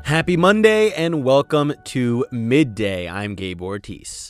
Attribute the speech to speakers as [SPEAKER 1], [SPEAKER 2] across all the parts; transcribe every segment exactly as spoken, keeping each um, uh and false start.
[SPEAKER 1] Happy Monday and welcome to Midday. I'm Gabe Ortiz.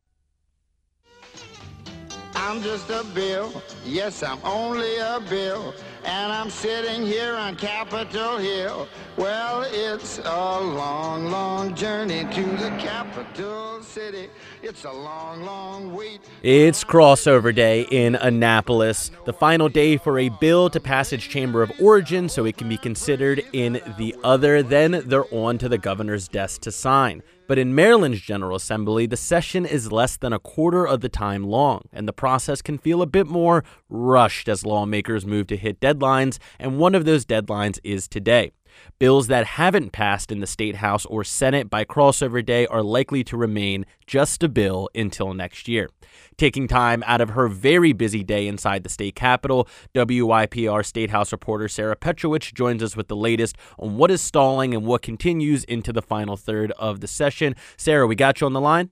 [SPEAKER 2] I'm just a bill, yes, I'm only a bill, and I'm sitting here on Capitol Hill. Well, it's a long, long journey to the capital city. It's a long, long wait.
[SPEAKER 1] It's crossover day in Annapolis, the final day for a bill to pass its chamber of origin so it can be considered in the other. Then they're on to the governor's desk to sign. But in Maryland's General Assembly, the session is less than a quarter of the time long, and the process can feel a bit more rushed as lawmakers move to hit deadlines, and one of those deadlines is today. Bills that haven't passed in the State House or Senate by crossover day are likely to remain just a bill until next year. Taking time out of her very busy day inside the state capitol, W Y P R State House reporter Sarah Petrowicz joins us with the latest on what is stalling and what continues into the final third of the session. Sarah, we got you on the line?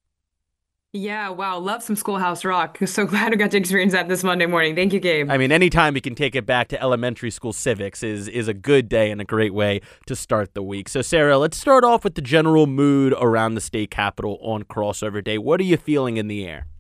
[SPEAKER 3] Yeah, wow. Love some Schoolhouse Rock. So glad I got to experience that this Monday morning. Thank you, Gabe.
[SPEAKER 1] I mean, anytime we can take it back to elementary school civics is, is a good day and a great way to start the week. So, Sarah, let's start off with the general mood around the state capitol on crossover day. What are you feeling in the air?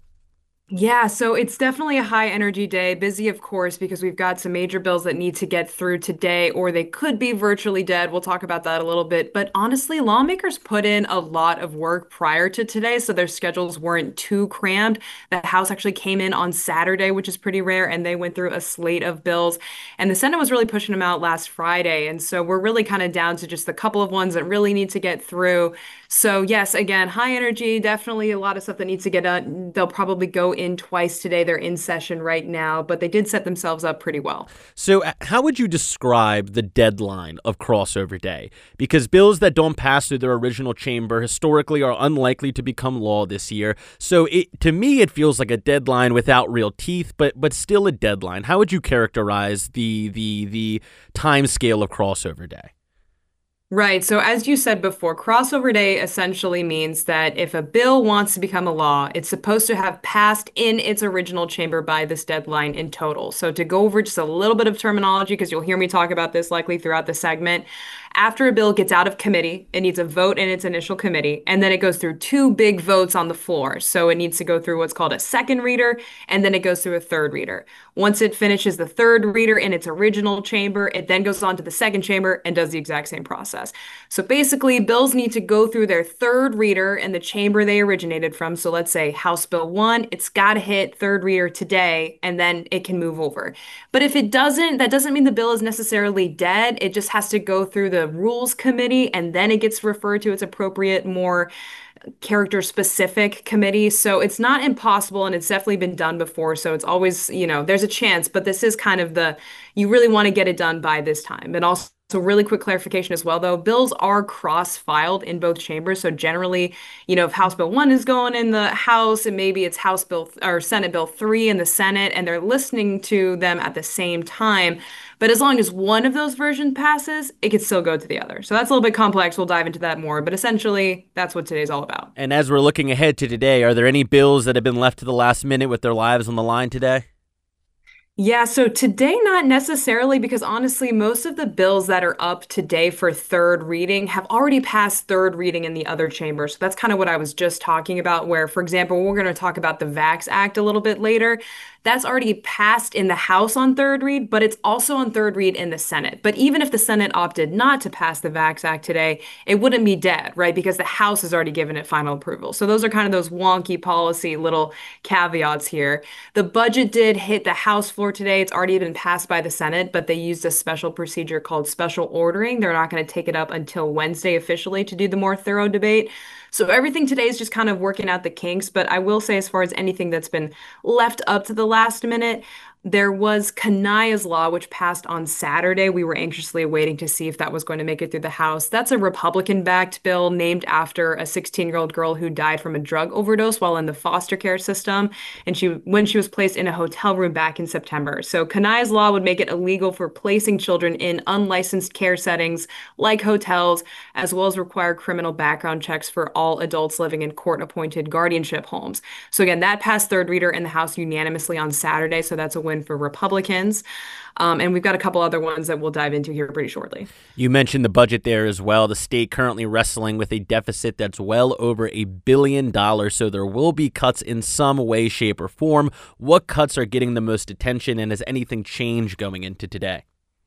[SPEAKER 3] Yeah, so it's definitely a high energy day. Busy, of course, because we've got some major bills that need to get through today, or they could be virtually dead. We'll talk about that a little bit. But honestly, lawmakers put in a lot of work prior to today, so their schedules weren't too crammed. The House actually came in on Saturday, which is pretty rare, and they went through a slate of bills. And the Senate was really pushing them out last Friday. And so we're really kind of down to just a couple of ones that really need to get through. So yes, again, high energy, definitely a lot of stuff that needs to get done. They'll probably go in twice today. They're in session right now, but they did set themselves up pretty well.
[SPEAKER 1] So uh, how would you describe the deadline of crossover day? Because bills that don't pass through their original chamber historically are unlikely to become law this year. So it, to me, it feels like a deadline without real teeth, but but still a deadline. How would you characterize the the the time scale of crossover day?
[SPEAKER 3] Right. So as you said before, crossover day essentially means that if a bill wants to become a law, it's supposed to have passed in its original chamber by this deadline in total. So to go over just a little bit of terminology, because you'll hear me talk about this likely throughout the segment, after a bill gets out of committee, it needs a vote in its initial committee, and then it goes through two big votes on the floor. So it needs to go through what's called a second reader, and then it goes through a third reader. Once it finishes the third reader in its original chamber, it then goes on to the second chamber and does the exact same process. So basically, bills need to go through their third reader in the chamber they originated from. So let's say House Bill one, it's got to hit third reader today, and then it can move over. But if it doesn't, that doesn't mean the bill is necessarily dead. It just has to go through the Rules Committee, and then it gets referred to its appropriate, more character specific committee. So it's not impossible, and it's definitely been done before. So it's always, you know, there's a chance, but this is kind of the, you really want to get it done by this time. And also, so really quick clarification as well, though, bills are cross-filed in both chambers. So generally, you know, if House Bill one is going in the House and maybe it's House Bill or Senate Bill three in the Senate, and they're listening to them at the same time. But as long as one of those versions passes, it can still go to the other. So that's a little bit complex. We'll dive into that more. But essentially, that's what today's all about.
[SPEAKER 1] And as we're looking ahead to today, are there any bills that have been left to the last minute with their lives on the line today?
[SPEAKER 3] Yeah, so today, not necessarily, because honestly, most of the bills that are up today for third reading have already passed third reading in the other chamber. So that's kind of what I was just talking about, where, for example, we're going to talk about the Vax Act a little bit later. That's already passed in the House on third read, but it's also on third read in the Senate. But even if the Senate opted not to pass the Vax Act today, it wouldn't be dead, right? Because the House has already given it final approval. So those are kind of those wonky policy little caveats here. The budget did hit the House floor today. It's already been passed by the Senate, but they used a special procedure called special ordering. They're not going to take it up until Wednesday officially to do the more thorough debate. So everything today is just kind of working out the kinks. But I will say, as far as anything that's been left up to the last minute, there was Kaniya's Law, which passed on Saturday. We were anxiously awaiting to see if that was going to make it through the House. That's a Republican-backed bill named after a sixteen-year-old girl who died from a drug overdose while in the foster care system, and she when she was placed in a hotel room back in September. So Kaniya's Law would make it illegal for placing children in unlicensed care settings like hotels, as well as require criminal background checks for all adults living in court-appointed guardianship homes. So again, that passed third reader in the House unanimously on Saturday, so that's a win win for Republicans. Um, and we've got a couple other ones that we'll dive into here pretty shortly.
[SPEAKER 1] You mentioned the budget there as well. The state currently wrestling with a deficit that's well over a billion dollars, so there will be cuts in some way, shape, or form. What cuts are getting the most attention, and has anything changed going into today?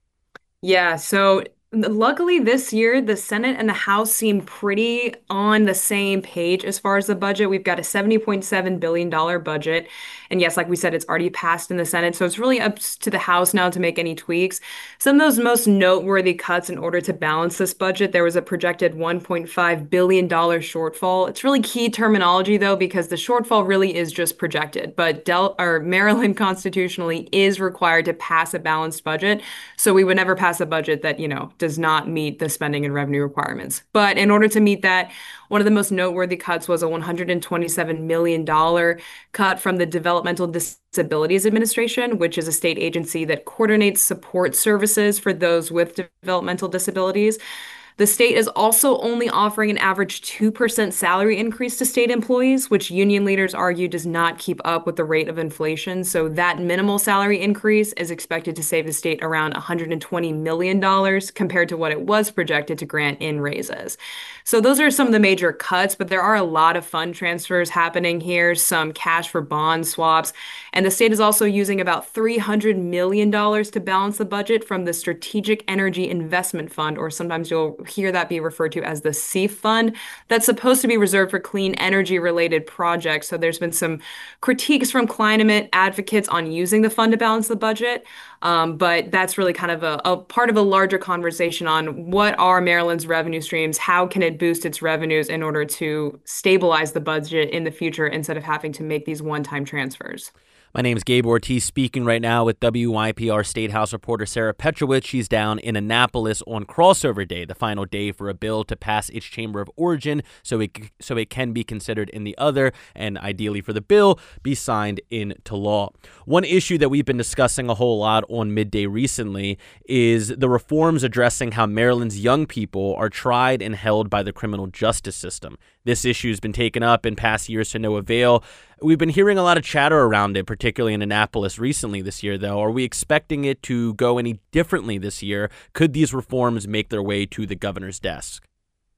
[SPEAKER 3] Yeah, so luckily this year, the Senate and the House seem pretty on the same page as far as the budget. We've got a seventy point seven billion dollars budget. And yes, like we said, it's already passed in the Senate. So it's really up to the House now to make any tweaks. Some of those most noteworthy cuts in order to balance this budget, there was a projected one point five billion dollars shortfall. It's really key terminology, though, because the shortfall really is just projected. But Del or Maryland constitutionally is required to pass a balanced budget. So we would never pass a budget that, you know, does not meet the spending and revenue requirements. But in order to meet that, one of the most noteworthy cuts was a one hundred twenty-seven million dollars cut from the Developmental Disabilities Administration, which is a state agency that coordinates support services for those with developmental disabilities. The state is also only offering an average two percent salary increase to state employees, which union leaders argue does not keep up with the rate of inflation. So that minimal salary increase is expected to save the state around one hundred twenty million dollars compared to what it was projected to grant in raises. So those are some of the major cuts, but there are a lot of fund transfers happening here, some cash for bond swaps, and the state is also using about three hundred million dollars to balance the budget from the Strategic Energy Investment Fund, or sometimes you'll hear that be referred to as the S E A F fund, that's supposed to be reserved for clean energy related projects. So there's been some critiques from climate advocates on using the fund to balance the budget. Um, but that's really kind of a, a part of a larger conversation on what are Maryland's revenue streams, how can it boost its revenues in order to stabilize the budget in the future instead of having to make these one-time transfers.
[SPEAKER 1] My name is Gabe Ortiz, speaking right now with W Y P R State House reporter Sarah Petrowicz. She's down in Annapolis on crossover day, the final day for a bill to pass its chamber of origin so it, so it can be considered in the other, and ideally for the bill, be signed into law. One issue that we've been discussing a whole lot on Midday recently is the reforms addressing how Maryland's young people are tried and held by the criminal justice system. This issue has been taken up in past years to no avail. We've been hearing a lot of chatter around it, particularly in Annapolis recently this year, though. Are we expecting it to go any differently this year? Could these reforms make their way to the governor's desk?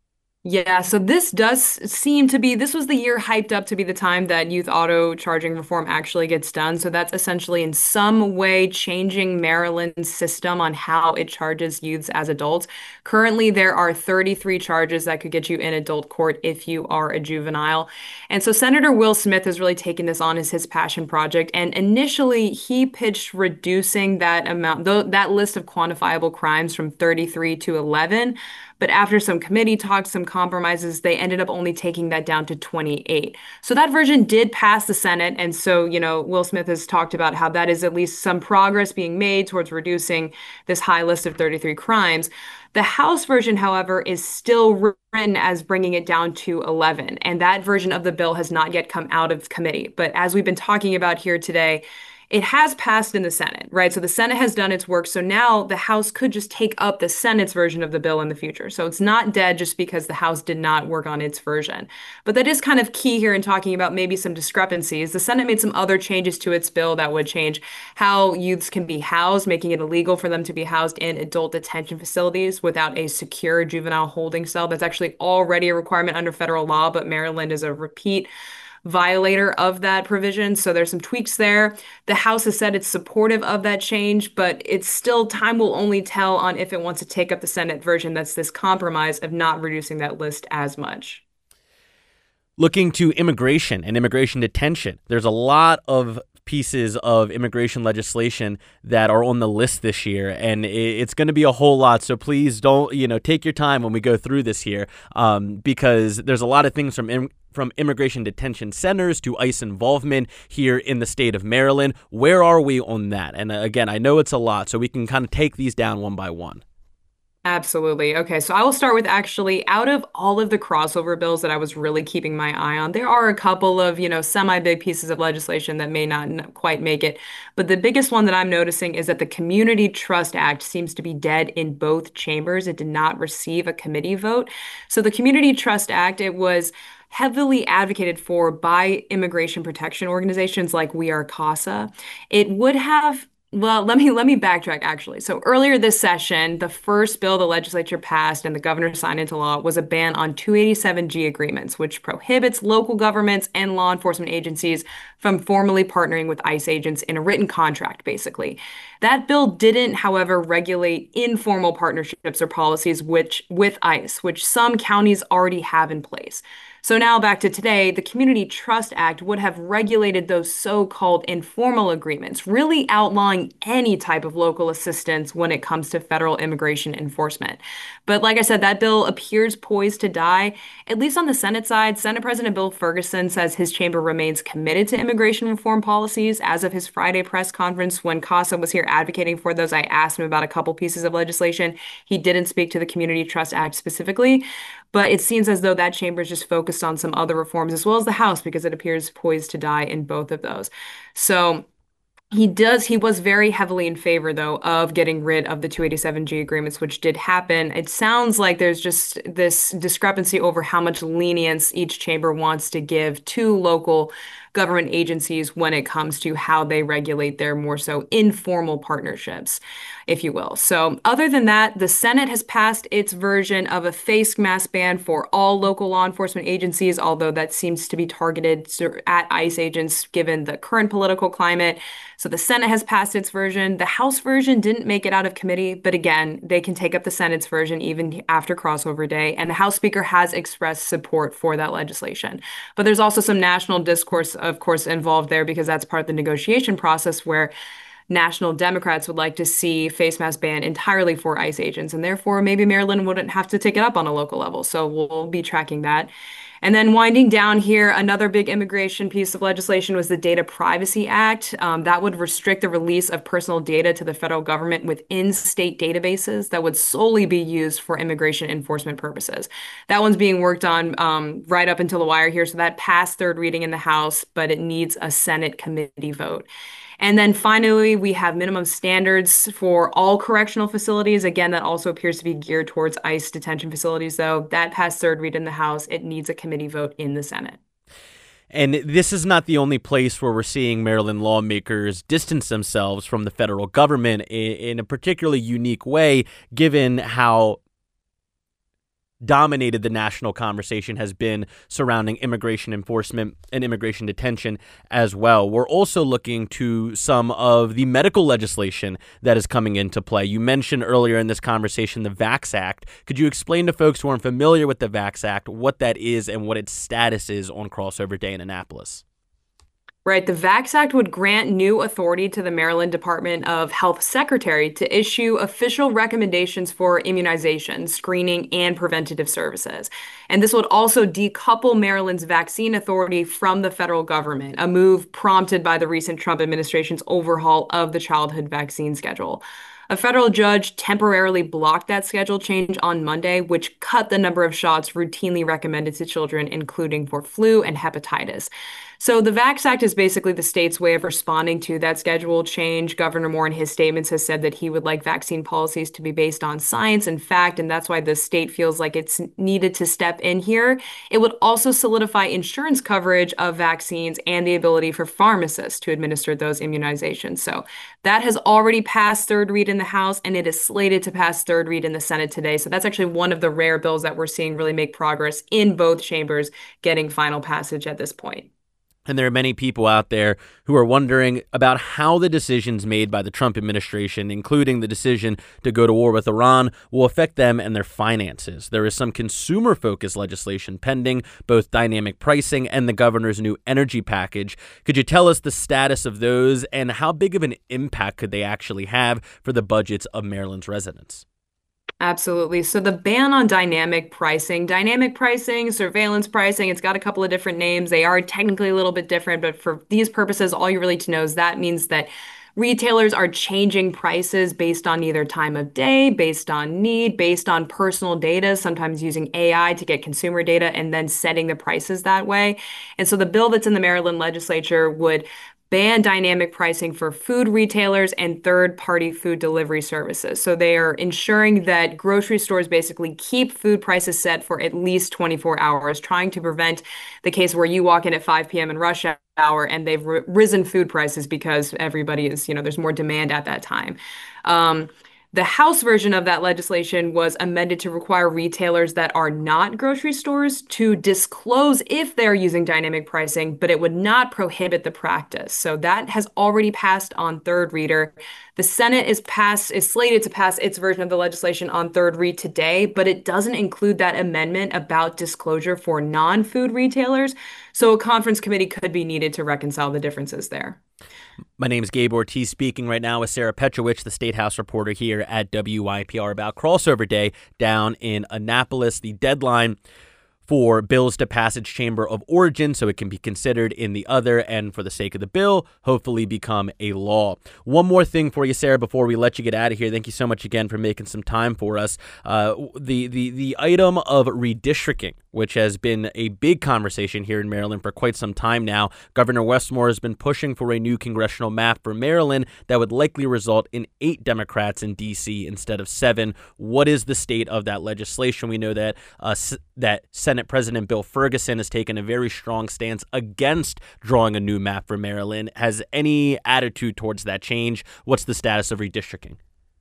[SPEAKER 3] Yeah, so this does seem to be, this was the year hyped up to be the time that youth auto charging reform actually gets done. So that's essentially in some way changing Maryland's system on how it charges youths as adults. Currently, there are thirty-three charges that could get you in adult court if you are a juvenile. And so Senator Will Smith has really taken this on as his passion project. And initially, he pitched reducing that amount, that list of quantifiable crimes from thirty-three to eleven. But after some committee talks, some compromises, they ended up only taking that down to twenty-eight. So that version did pass the Senate. And so, you know, Will Smith has talked about how that is at least some progress being made towards reducing this high list of thirty-three crimes. The House version, however, is still written as bringing it down to eleven. And that version of the bill has not yet come out of committee. But as we've been talking about here today, it has passed in the Senate, right? So the Senate has done its work. So now the House could just take up the Senate's version of the bill in the future. So it's not dead just because the House did not work on its version. But that is kind of key here in talking about maybe some discrepancies. The Senate made some other changes to its bill that would change how youths can be housed, making it illegal for them to be housed in adult detention facilities without a secure juvenile holding cell. That's actually already a requirement under federal law, but Maryland is a repeat violator of that provision. So there's some tweaks there. The House has said it's supportive of that change, but it's still, time will only tell on if it wants to take up the Senate version that's this compromise of not reducing that list as much.
[SPEAKER 1] Looking to immigration and immigration detention, there's a lot of pieces of immigration legislation that are on the list this year, and it's going to be a whole lot. So please don't, you know, take your time when we go through this here, um, because there's a lot of things from im- from immigration detention centers to ICE involvement here in the state of Maryland. Where are we on that? And uh, again, I know it's a lot, so we can kind of take these down one by one.
[SPEAKER 3] Absolutely. Okay, so I will start with actually out of all of the crossover bills that I was really keeping my eye on, there are a couple of, you know, semi-big pieces of legislation that may not n- quite make it. But the biggest one that I'm noticing is that the Community Trust Act seems to be dead in both chambers. It did not receive a committee vote. So the Community Trust Act, it was heavily advocated for by immigration protection organizations like We Are CASA. It would have well, let me let me backtrack actually. So earlier this session, the first bill the legislature passed and the governor signed into law was a ban on two eighty-seven G agreements, which prohibits local governments and law enforcement agencies from formally partnering with ICE agents in a written contract, basically. That bill didn't, however, regulate informal partnerships or policies which with ICE, which some counties already have in place. So now back to today, the Community Trust Act would have regulated those so-called informal agreements, really outlawing any type of local assistance when it comes to federal immigration enforcement. But like I said, that bill appears poised to die, at least on the Senate side. Senate President Bill Ferguson says his chamber remains committed to immigration reform policies. As of his Friday press conference, when CASA was here advocating for those, I asked him about a couple pieces of legislation. He didn't speak to the Community Trust Act specifically, but it seems as though that chamber is just focused on some other reforms as well as the House because it appears poised to die in both of those. So he does, he was very heavily in favor, though, of getting rid of the two eighty-seven G agreements, which did happen. It sounds like there's just this discrepancy over how much lenience each chamber wants to give to local government agencies when it comes to how they regulate their more so informal partnerships, if you will. So other than that, the Senate has passed its version of a face mask ban for all local law enforcement agencies, although that seems to be targeted at ICE agents given the current political climate. So the Senate has passed its version. The House version didn't make it out of committee, but again, they can take up the Senate's version even after crossover day. And the House Speaker has expressed support for that legislation. But there's also some national discourse, of course, involved there because that's part of the negotiation process where national Democrats would like to see face mask ban entirely for ICE agents, and therefore maybe Maryland wouldn't have to take it up on a local level. So we'll be tracking that. And then winding down here, another big immigration piece of legislation was the Data Privacy Act. Um, that would restrict the release of personal data to the federal government within state databases that would solely be used for immigration enforcement purposes. That one's being worked on um, right up until the wire here. So that passed third reading in the House, but it needs a Senate committee vote. And then finally, we have minimum standards for all correctional facilities. Again, that also appears to be geared towards ICE detention facilities, though. That passed third read in the House. It needs a committee vote in the Senate.
[SPEAKER 1] And this is not the only place where we're seeing Maryland lawmakers distance themselves from the federal government in a particularly unique way, given how dominated the national conversation has been surrounding immigration enforcement and immigration detention as well. We're also looking to some of the medical legislation that is coming into play. You mentioned earlier in this conversation the VAX Act. Could you explain to folks who aren't familiar with the VAX Act what that is and what its status is on crossover day in Annapolis?
[SPEAKER 3] Right. The VAX Act would grant new authority to the Maryland Department of Health Secretary to issue official recommendations for immunization, screening, and preventative services. And this would also decouple Maryland's vaccine authority from the federal government, a move prompted by the recent Trump administration's overhaul of the childhood vaccine schedule. A federal judge temporarily blocked that schedule change on Monday, which cut the number of shots routinely recommended to children, including for flu and hepatitis. So the VAX Act is basically the state's way of responding to that schedule change. Governor Moore in his statements has said that he would like vaccine policies to be based on science and fact, and that's why the state feels like it's needed to step in here. It would also solidify insurance coverage of vaccines and the ability for pharmacists to administer those immunizations. So that has already passed third read in the House, and it is slated to pass third read in the Senate today. So that's actually one of the rare bills that we're seeing really make progress in both chambers, getting final passage at this point.
[SPEAKER 1] And there are many people out there who are wondering about how the decisions made by the Trump administration, including the decision to go to war with Iran, will affect them and their finances. There is some consumer-focused legislation pending, both dynamic pricing and the governor's new energy package. Could you tell us the status of those and how big of an impact could they actually have for the budgets of Maryland's residents?
[SPEAKER 3] Absolutely. So the ban on dynamic pricing, dynamic pricing, surveillance pricing, it's got a couple of different names. They are technically a little bit different, but for these purposes, all you really need to know is that means that retailers are changing prices based on either time of day, based on need, based on personal data, sometimes using A I to get consumer data and then setting the prices that way. And so the bill that's in the Maryland legislature would ban dynamic pricing for food retailers and third-party food delivery services. So they are ensuring that grocery stores basically keep food prices set for at least twenty-four hours, trying to prevent the case where you walk in at five p m in rush hour and they've risen food prices because everybody is, you know, there's more demand at that time. Um, The House version of that legislation was amended to require retailers that are not grocery stores to disclose if they're using dynamic pricing, but it would not prohibit the practice. So that has already passed on third reader. The Senate is passed is slated to pass its version of the legislation on third read today, but it doesn't include that amendment about disclosure for non-food retailers. So a conference committee could be needed to reconcile the differences there.
[SPEAKER 1] My name is Gabe Ortiz, speaking right now with Sarah Petrovich, the State House reporter here at W Y P R, about crossover day down in Annapolis. The deadline for bills to pass its chamber of origin so it can be considered in the other, and for the sake of the bill, hopefully become a law. One more thing for you, Sarah, before we let you get out of here. Thank you so much again for making some time for us. Uh, the, the, the item of redistricting, which has been a big conversation here in Maryland for quite some time now. Governor Westmore has been pushing for a new congressional map for Maryland that would likely result in eight Democrats in D C instead of seven. What is the state of that legislation? We know that uh, that Senate President Bill Ferguson has taken a very strong stance against drawing a new map for Maryland. Has any attitude towards that change? What's the status of redistricting?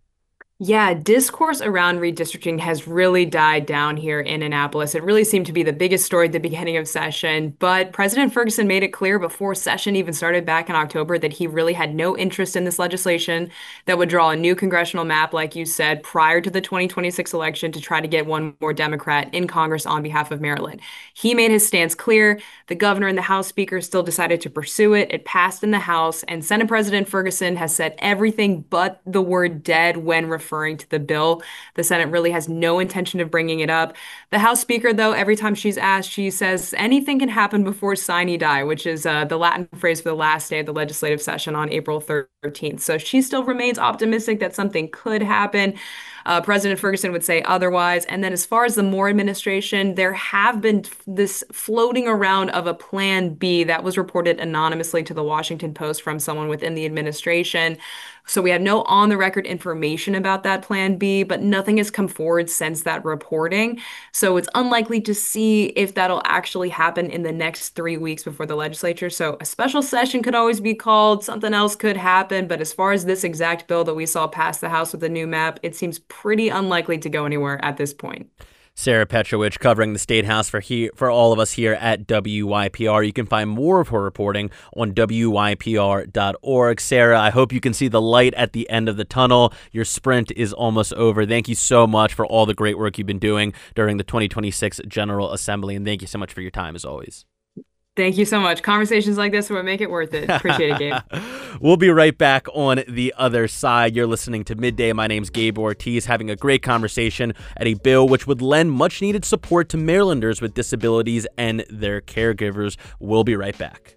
[SPEAKER 3] Yeah, discourse around redistricting has really died down here in Annapolis. It really seemed to be the biggest story at the beginning of session, but President Ferguson made it clear before session even started back in October that he really had no interest in this legislation that would draw a new congressional map, like you said, prior to the twenty twenty-six election to try to get one more Democrat in Congress on behalf of Maryland. He made his stance clear. The governor and the House Speaker still decided to pursue it. It passed in the House, and Senate President Ferguson has said everything but the word dead when referring referring to the bill. The Senate really has no intention of bringing it up. The House Speaker, though, every time she's asked, she says anything can happen before sine die, which is uh, the Latin phrase for the last day of the legislative session on April thirteenth. So she still remains optimistic that something could happen. Uh, President Ferguson would say otherwise. And then as far as the Moore administration, there have been this floating around of a plan B that was reported anonymously to the Washington Post from someone within the administration. So we have no on-the-record information about that plan B, but nothing has come forward since that reporting. So it's unlikely to see if that'll actually happen in the next three weeks before the legislature. So a special session could always be called. Something else could happen. But as far as this exact bill that we saw pass the House with the new map, it seems pretty unlikely to go anywhere at this point.
[SPEAKER 1] Sarah Petrovich covering the State House for here for all of us here at W Y P R. You can find more of her reporting on W Y P R dot org. Sarah, I hope you can see the light at the end of the tunnel. Your sprint is almost over. Thank you so much for all the great work you've been doing during the twenty twenty-six General Assembly, and thank you so much for your time as always.
[SPEAKER 3] Thank you so much. Conversations like this will make it worth it. Appreciate it, Gabe.
[SPEAKER 1] We'll be right back on the other side. You're listening to Midday. My name's Gabe Ortiz, having a great conversation at a bill which would lend much needed support to Marylanders with disabilities and their caregivers. We'll be right back.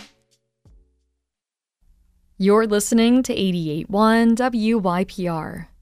[SPEAKER 4] You're listening to eighty-eight point one W Y P R.